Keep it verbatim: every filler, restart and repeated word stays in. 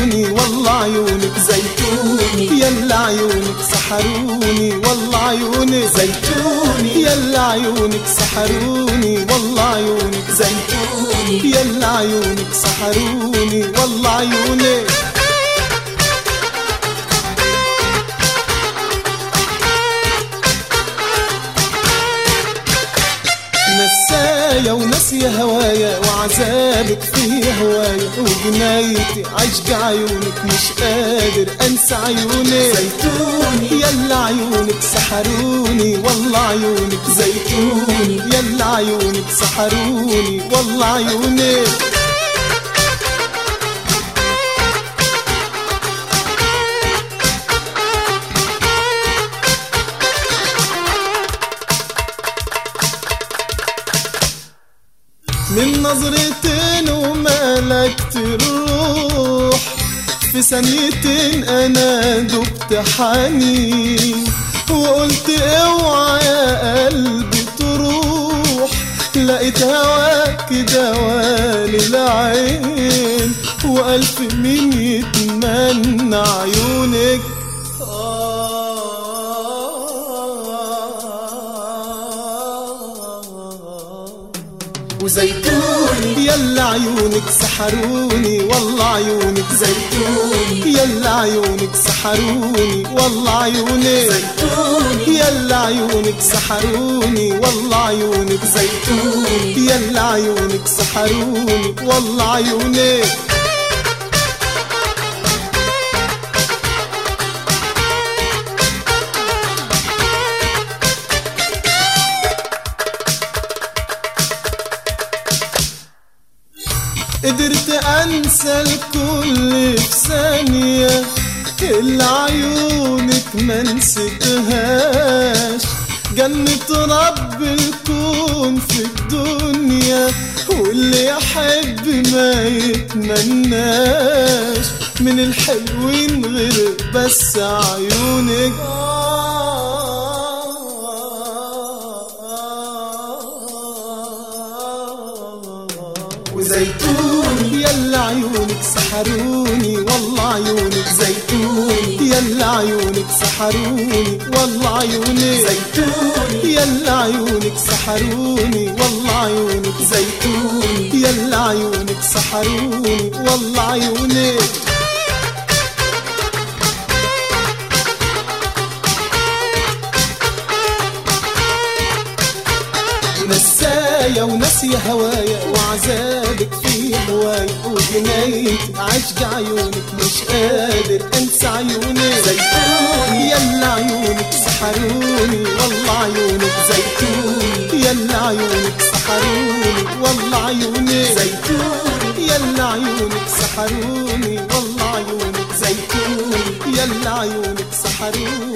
سحروني والله عيونك زيتوني، يلا عيونك سحروني والله عيونك زيتوني، يلا عيونك سحروني والله عيونك زيتوني، يلا عيونك سحروني والله عيونك. نسايا ونسي هوايا وعذابك في هوايا وجنايتي عشق عيونك مش قادر انسى عيونك زيتوني، يلا عيونك سحروني والله عيونك زيتوني، يلا عيونك سحروني والله عيونك. من نظرتين وملكت الروح في ثانيتين انا دبت حنين وقلت اوعى يا قلبي تروح، لقيت هواك دوالي العين والف مين يتمنى عيونك. وزيتوني، يلا عيونك سحروني والله عيونك زيتوني، يلا عيونك سحروني والله عيونك زيتوني، يلا عيونك سحروني والله عيونك زيتوني، يلا عيونك سحروني والله عيونك. قدرت انسى الكل في ثانية اللي عيونك ما نسيتهاش، جنة رب الكون في الدنيا واللي يحب ما يتمناش من الحلوين غير بس عيونك. وزيتوني، يلا عيونك سحروني والله عيونك زيتوني، يلا عيونك سحروني والله عيونك زيتوني، يلا عيونك سحروني والله عيونك زيتوني، يلا عيونك سحروني والله عيونك. نسايا ونسي هوايا وعذابك في هوايا وجنايتي عشق عيونك مش قادر انسى عيونك زيتوني، يلا عيونك سحروني والله عيونك زيتوني، يلا عيونك سحروني والله عيونك زيتوني، يلا عيونك سحروني والله عيونك زيتوني، يلا عيونك سحروني